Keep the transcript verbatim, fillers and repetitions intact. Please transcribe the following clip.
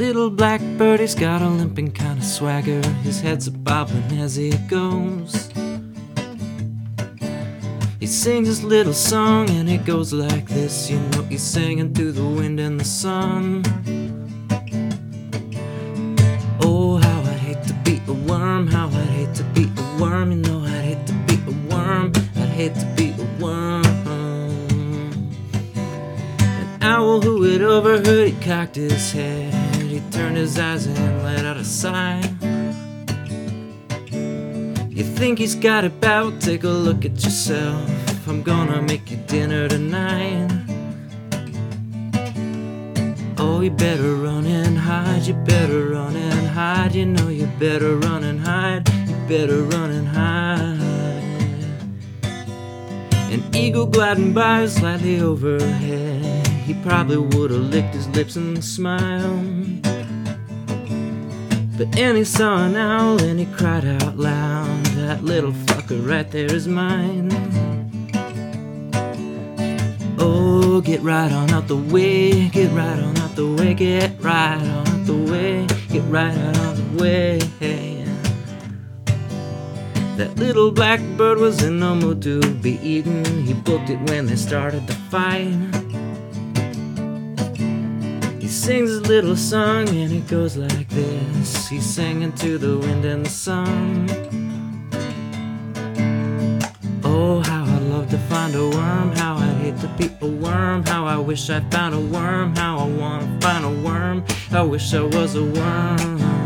little blackbird, he's got a limping kind of swagger. His head's a bobbling as he goes. He sings his little song and it goes like this. You know he's singing through the wind and the sun. Oh, how I'd hate to be a worm, how I'd hate to be a worm. You know I'd hate to be a worm, I'd hate to be a worm. An owl who had overheard, he cocked his head. He turned his eyes and let out a sigh. You think he's got it bad? Well, take a look at yourself. I'm gonna make you dinner tonight. Oh, you better run and hide, you better run and hide. You know you better run and hide, you better run and hide. An eagle gliding by slightly overhead, he probably would've licked his lips and smiled. But then he saw an owl and he cried out loud, that little fucker right there is mine. Oh, get right on out the way, get right on out the way, get right on out the way, get right out of the way. That little blackbird was in no mood to be eaten. He booked it when they started the fight. He sings his little song and it goes like this. He's singing to the wind and the sun. Oh, how I'd love to find a worm, how I'd hate to be a worm. How I wish I found a worm, how I wanna find a worm. I wish I was a worm.